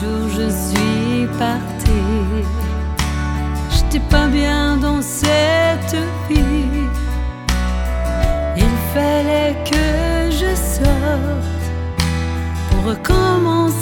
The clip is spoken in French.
jour je suis partie. J'étais pas bien dans cette vie. Il fallait que je sorte pour recommencer.